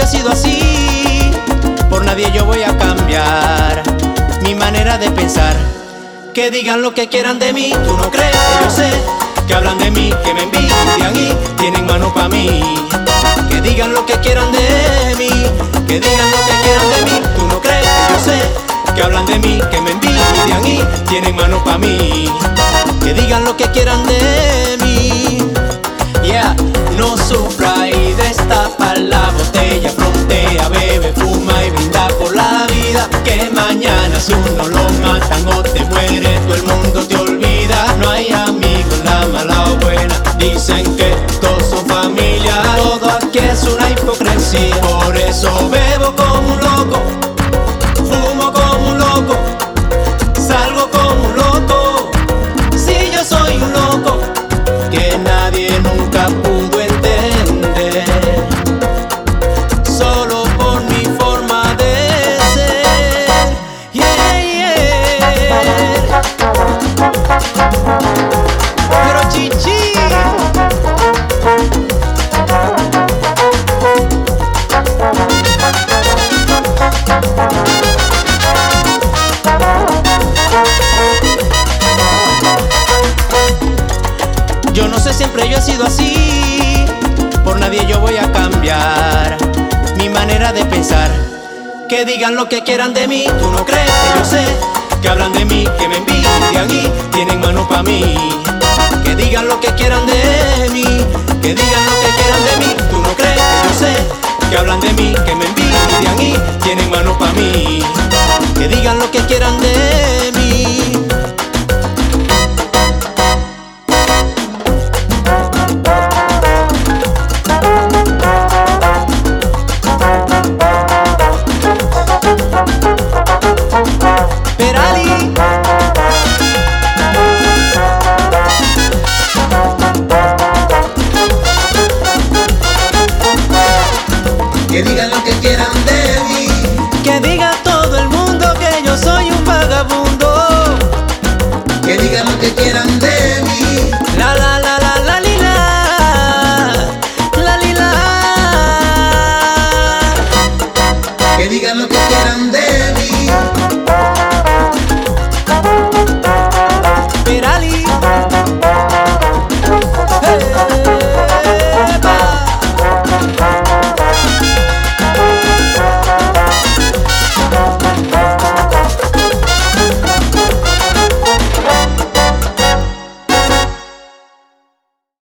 yo he sido así, por nadie yo voy a cambiar mi manera de pensar. Que digan lo que quieran de mí, tú no crees que yo sé que hablan de mí, que me envidian y tienen mano pa' mí. Que digan lo que quieran de mí, que digan lo que quieran de mí, tú no crees que yo sé que hablan de mí, que me envidian y tienen mano pa' mí. Que digan lo que quieran de mí. Yeah, no sufra y destapa la botella, frontea, bebe, fuma y brinda por la vida. Que mañana si uno lo matan o te muere, todo el mundo te olvida. No hay amigos, la mala o buena, dicen que todos son familia. Todo aquí es una hipocresía, por eso bebo como un loco, fumo como un loco, salgo como un loco. Si yo soy un loco que nadie nunca pudo entender, solo por mi forma de ser. Yeah, yeah. Pero chichi, yo no sé, siempre yo he sido así, por nadie yo voy a cambiar mi manera de pensar. Que digan lo que quieran de mí, tú no crees que yo sé que hablan de mí, que me envidian y tienen mano pa' mí.